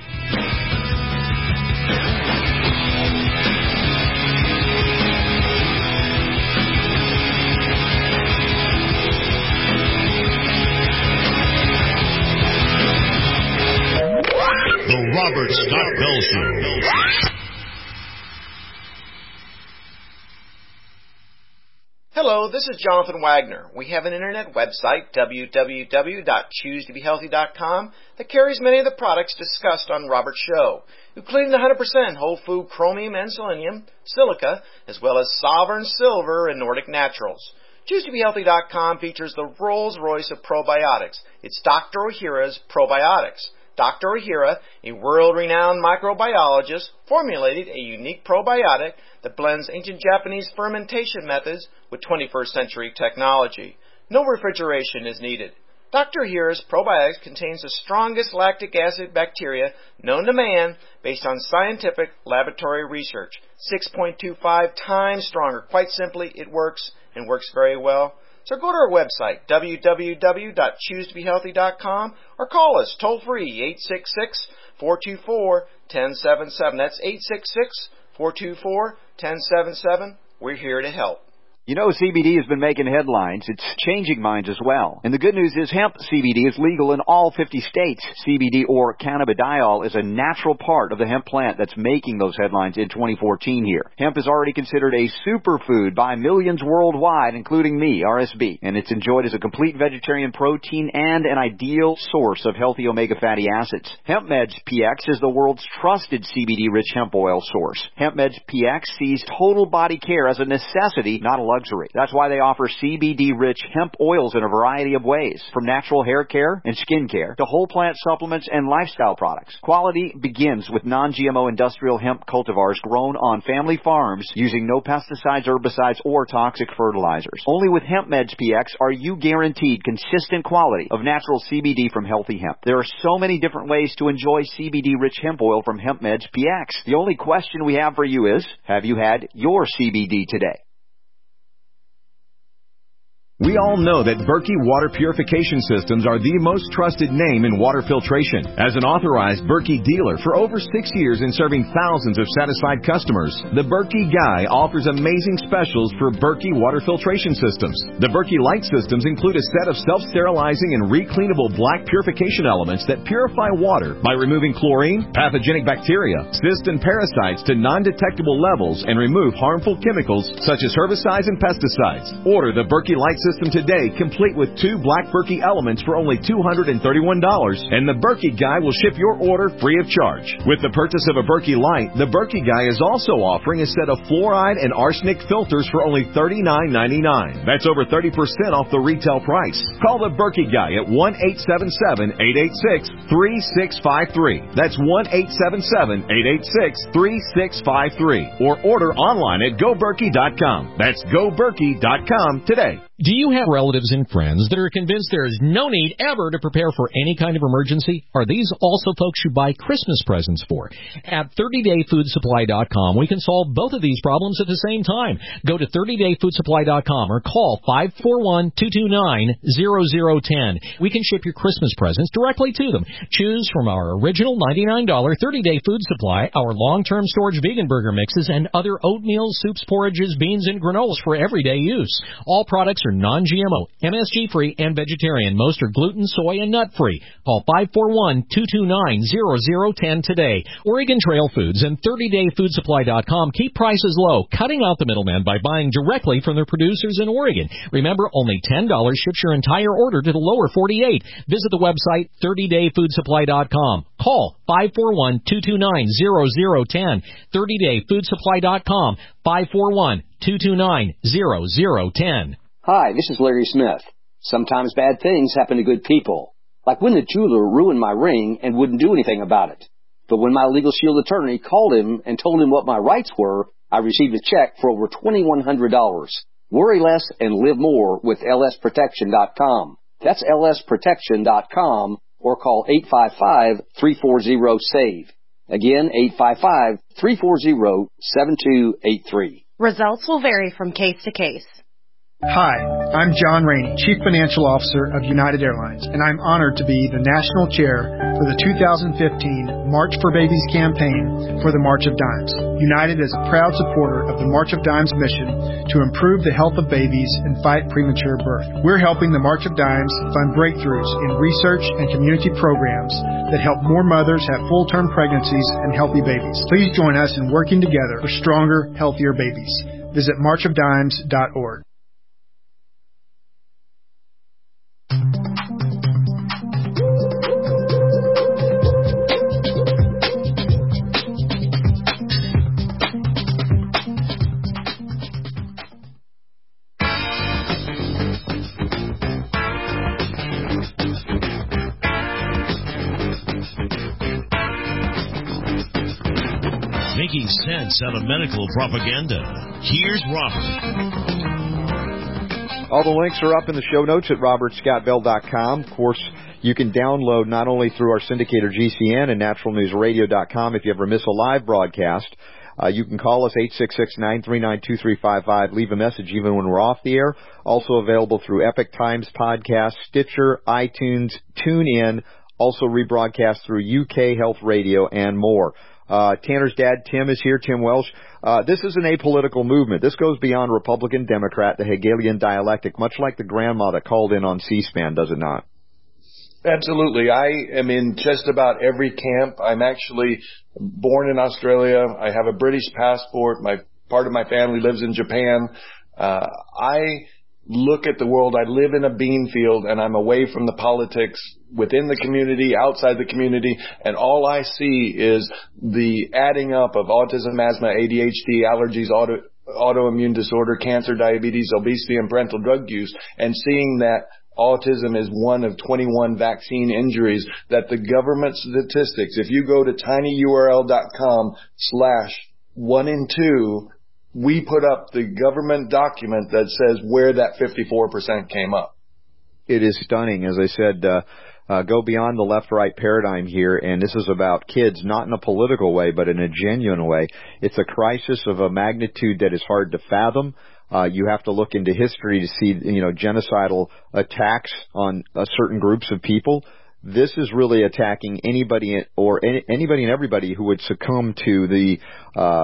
The Robert Scott Bell Show. Hello, this is Jonathan Wagner. We have an internet website, www.choosetobehealthy.com, that carries many of the products discussed on Robert's show, including the 100% whole food chromium and selenium, silica, as well as Sovereign Silver and Nordic Naturals. ChooseToBeHealthy.com features the Rolls-Royce of probiotics. It's Dr. Ohhira's Probiotics. Dr. Ohhira, a world-renowned microbiologist, formulated a unique probiotic that blends ancient Japanese fermentation methods with 21st century technology. No refrigeration is needed. Dr. Ohhira's probiotics contains the strongest lactic acid bacteria known to man based on scientific laboratory research. 6.25 times stronger. Quite simply, it works and works very well. So go to our website, www.choosetobehealthy.com, or call us toll-free, 866-424-1077. That's 866-424-1077. We're here to help. CBD has been making headlines. It's changing minds as well. And the good news is hemp CBD is legal in all 50 states. CBD, or cannabidiol, is a natural part of the hemp plant that's making those headlines in 2014 here. Hemp is already considered a superfood by millions worldwide, including me, RSB. And it's enjoyed as a complete vegetarian protein and an ideal source of healthy omega fatty acids. HempMeds PX is the world's trusted CBD-rich hemp oil source. HempMeds PX sees total body care as a necessity, not a luxury. That's why they offer CBD-rich hemp oils in a variety of ways, from natural hair care and skin care to whole plant supplements and lifestyle products. Quality begins with non-GMO industrial hemp cultivars grown on family farms using no pesticides, herbicides, or toxic fertilizers. Only with HempMeds PX are you guaranteed consistent quality of natural CBD from healthy hemp. There are so many different ways to enjoy CBD-rich hemp oil from HempMeds PX. The only question we have for you is, have you had your CBD today? We all know that Berkey Water Purification Systems are the most trusted name in water filtration. As an authorized Berkey dealer for over 6 years and serving thousands of satisfied customers, the Berkey Guy offers amazing specials for Berkey Water Filtration Systems. The Berkey Light Systems include a set of self-sterilizing and recleanable black purification elements that purify water by removing chlorine, pathogenic bacteria, cysts, and parasites to non-detectable levels and remove harmful chemicals such as herbicides and pesticides. Order the Berkey Light system today, complete with 2 Black Berkey elements for only $231, and the Berkey Guy will ship your order free of charge. With the purchase of a Berkey Light, the Berkey Guy is also offering a set of fluoride and arsenic filters for only $39.99. That's over 30% off the retail price. Call the Berkey Guy at 1-877-886-3653. That's 1-877-886-3653. Or order online at GoBerkey.com. That's GoBerkey.com today. Do you have relatives and friends that are convinced there is no need ever to prepare for any kind of emergency? Are these also folks you buy Christmas presents for? At 30dayfoodsupply.com, we can solve both of these problems at the same time. Go to 30dayfoodsupply.com or call 541-229-0010. We can ship your Christmas presents directly to them. Choose from our original $99 30-day food supply, our long-term storage vegan burger mixes, and other oatmeal, soups, porridges, beans, and granolas for everyday use. All products are non-GMO, MSG-free, and vegetarian. Most are gluten, soy, and nut-free. Call 541-229-0010 today. Oregon Trail Foods and 30dayfoodsupply.com keep prices low, cutting out the middleman by buying directly from their producers in Oregon. Remember, only $10 ships your entire order to the lower 48. Visit the website 30dayfoodsupply.com. Call 541-229-0010. 30dayfoodsupply.com. 541-229-0010. Hi, this is Larry Smith. Sometimes bad things happen to good people. Like when the jeweler ruined my ring and wouldn't do anything about it. But when my Legal Shield attorney called him and told him what my rights were, I received a check for over $2,100. Worry less and live more with lsprotection.com. That's lsprotection.com or call 855-340-SAVE. Again, 855-340-7283. Results will vary from case to case. Hi, I'm John Rainey, Chief Financial Officer of United Airlines, and I'm honored to be the National Chair for the 2015 March for Babies campaign for the March of Dimes. United is a proud supporter of the March of Dimes mission to improve the health of babies and fight premature birth. We're helping the March of Dimes fund breakthroughs in research and community programs that help more mothers have full-term pregnancies and healthy babies. Please join us in working together for stronger, healthier babies. Visit marchofdimes.org. Making sense out of medical propaganda. Here's Robert. All the links are up in the show notes at robertscottbell.com. Of course, you can download not only through our syndicator GCN and naturalnewsradio.com if you ever miss a live broadcast. You can call us 866-939-2355. Leave a message even when we're off the air. Also available through Epic Times Podcast, Stitcher, iTunes, TuneIn. Also rebroadcast through UK Health Radio and more. Tanner's dad, Tim, is here, Tim Welsh. This is an apolitical movement. This goes beyond Republican, Democrat, the Hegelian dialectic, much like the grandma that called in on C-SPAN, does it not? Absolutely. I am in just about every camp. I'm actually born in Australia. I have a British passport. Part of my family lives in Japan. I look at the world. I live in a bean field, and I'm away from the politics within the community, outside the community, and all I see is the adding up of autism, asthma, ADHD, allergies, autoimmune disorder, cancer, diabetes, obesity, and parental drug use, and seeing that autism is one of 21 vaccine injuries, that the government statistics, if you go to tinyurl.com/1 in 2, we put up the government document that says where that 54% came up. It is stunning. As I said, go beyond the left-right paradigm here, and this is about kids, not in a political way, but in a genuine way. It's a crisis of a magnitude that is hard to fathom. You have to look into history to see, genocidal attacks on certain groups of people. This is really attacking anybody and everybody who would succumb to the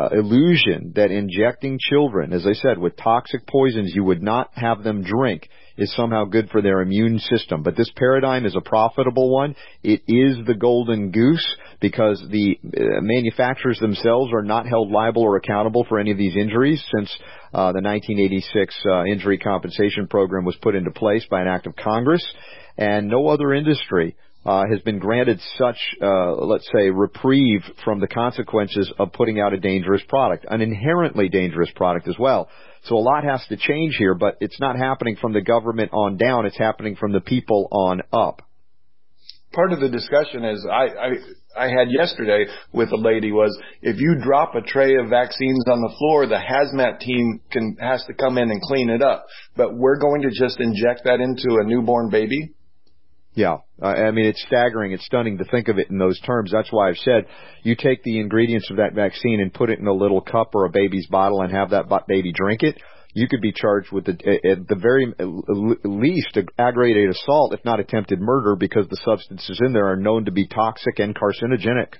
illusion that injecting children, as I said, with toxic poisons you would not have them drink. is somehow good for their immune system. But this paradigm is a profitable one. It is the golden goose because the manufacturers themselves are not held liable or accountable for any of these injuries since the 1986 injury compensation program was put into place by an act of Congress. And no other industry has been granted such, let's say, reprieve from the consequences of putting out a dangerous product, an inherently dangerous product as well. So a lot has to change here, but it's not happening from the government on down. It's happening from the people on up. Part of the discussion is I had yesterday with a lady was if you drop a tray of vaccines on the floor, the hazmat team has to come in and clean it up. But we're going to just inject that into a newborn baby? Yeah. I mean, it's staggering. It's stunning to think of it in those terms. That's why I've said you take the ingredients of that vaccine and put it in a little cup or a baby's bottle and have that baby drink it. You could be charged with, at the very least, aggravated assault, if not attempted murder, because the substances in there are known to be toxic and carcinogenic.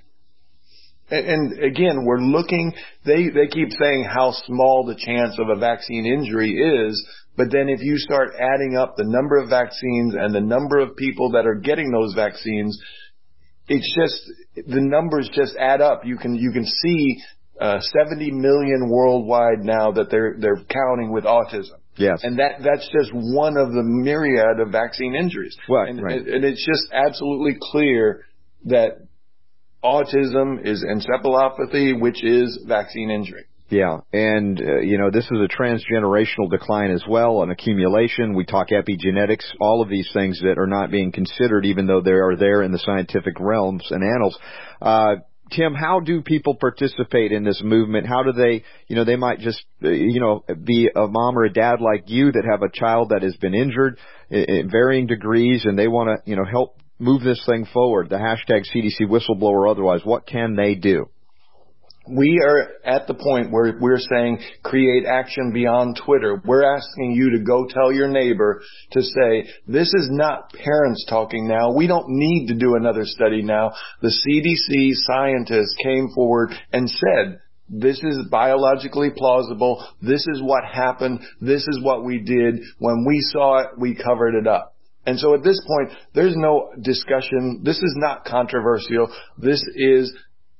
And again, we're looking, they keep saying how small the chance of a vaccine injury is, but then if you start adding up the number of vaccines and the number of people that are getting those vaccines, it's just, the numbers just add up. You can see 70 million worldwide now that they're counting with autism. Yes. And that's just one of the myriad of vaccine injuries. Right, and right. It's just absolutely clear that autism is encephalopathy, which is vaccine injury. Yeah, and, this is a transgenerational decline as well, an accumulation. We talk epigenetics, all of these things that are not being considered, even though they are there in the scientific realms and annals. Tim, how do people participate in this movement? How do they, they might just, be a mom or a dad like you that have a child that has been injured in varying degrees, and they want to, help move this thing forward, the hashtag CDC whistleblower or otherwise. What can they do? We are at the point where we're saying create action beyond Twitter. We're asking you to go tell your neighbor to say, this is not parents talking now. We don't need to do another study now. The CDC scientists came forward and said, this is biologically plausible. This is what happened. This is what we did. When we saw it, we covered it up. And so at this point, there's no discussion. This is not controversial. This is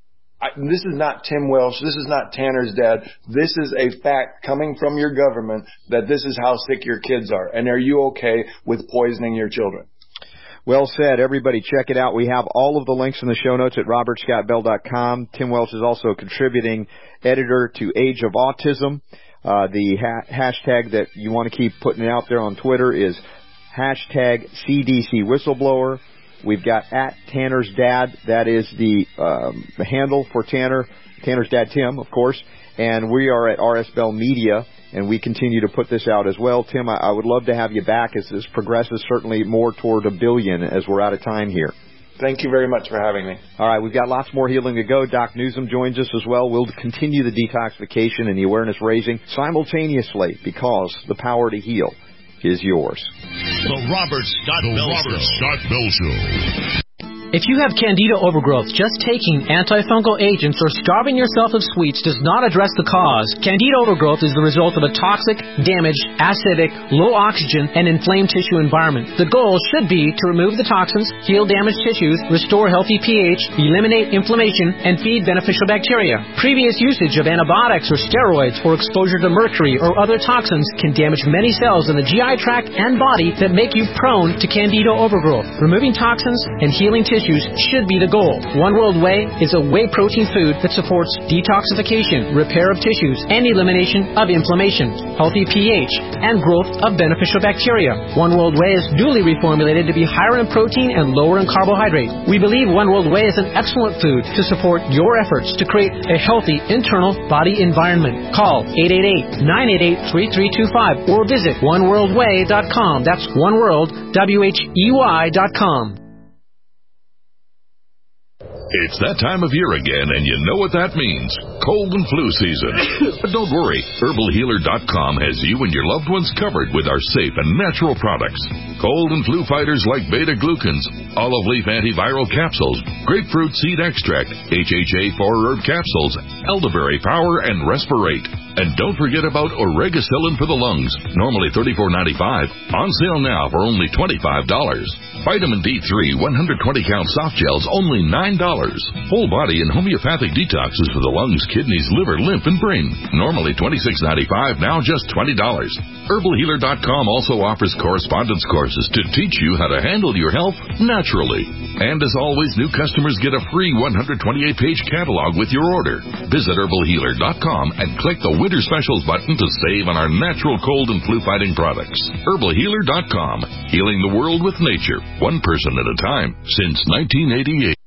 not Tim Welsh. This is not Tanner's dad. This is a fact coming from your government that this is how sick your kids are. And are you okay with poisoning your children? Well said. Everybody check it out. We have all of the links in the show notes at robertscottbell.com. Tim Welsh is also a contributing editor to Age of Autism. The hashtag that you want to keep putting out there on Twitter is hashtag CDC whistleblower. We've got at Tanner's Dad. That is the handle for Tanner. Tanner's Dad Tim, of course. And we are at RS Bell Media, and we continue to put this out as well. Tim, I would love to have you back as this progresses certainly more toward 1 billion as we're out of time here. Thank you very much for having me. All right, we've got lots more healing to go. Doc Newsom joins us as well. We'll continue the detoxification and the awareness raising simultaneously because the power to heal is yours. The Robert Scott Bell Show. If you have candida overgrowth, just taking antifungal agents or starving yourself of sweets does not address the cause. Candida overgrowth is the result of a toxic, damaged, acidic, low oxygen, and inflamed tissue environment. The goal should be to remove the toxins, heal damaged tissues, restore healthy pH, eliminate inflammation, and feed beneficial bacteria. Previous usage of antibiotics or steroids or exposure to mercury or other toxins can damage many cells in the GI tract and body that make you prone to candida overgrowth. Removing toxins and healing tissues should be the goal. One World Whey is a whey protein food that supports detoxification, repair of tissues, and elimination of inflammation, healthy pH, and growth of beneficial bacteria. One World Whey is duly reformulated to be higher in protein and lower in carbohydrate. We believe One World Whey is an excellent food to support your efforts to create a healthy internal body environment. Call 888-988-3325 or visit oneworldwhey.com. That's oneworld.com. It's that time of year again, and you know what that means. Cold and flu season. But don't worry. HerbalHealer.com has you and your loved ones covered with our safe and natural products. Cold and flu fighters like beta-glucans, olive leaf antiviral capsules, grapefruit seed extract, HHA 4-herb capsules, elderberry power, and Respirate. And don't forget about Oregacillin for the lungs, normally $34.95, on sale now for only $25. Vitamin D3 120-count soft gels, only $9. Whole body and homeopathic detoxes for the lungs, kidneys, liver, lymph, and brain, normally $26.95, now just $20. HerbalHealer.com also offers correspondence courses to teach you how to handle your health naturally. And as always, new customers get a free 128-page catalog with your order. Visit HerbalHealer.com and click the Winter Specials button to save on our natural cold and flu-fighting products. HerbalHealer.com, healing the world with nature, one person at a time, since 1988.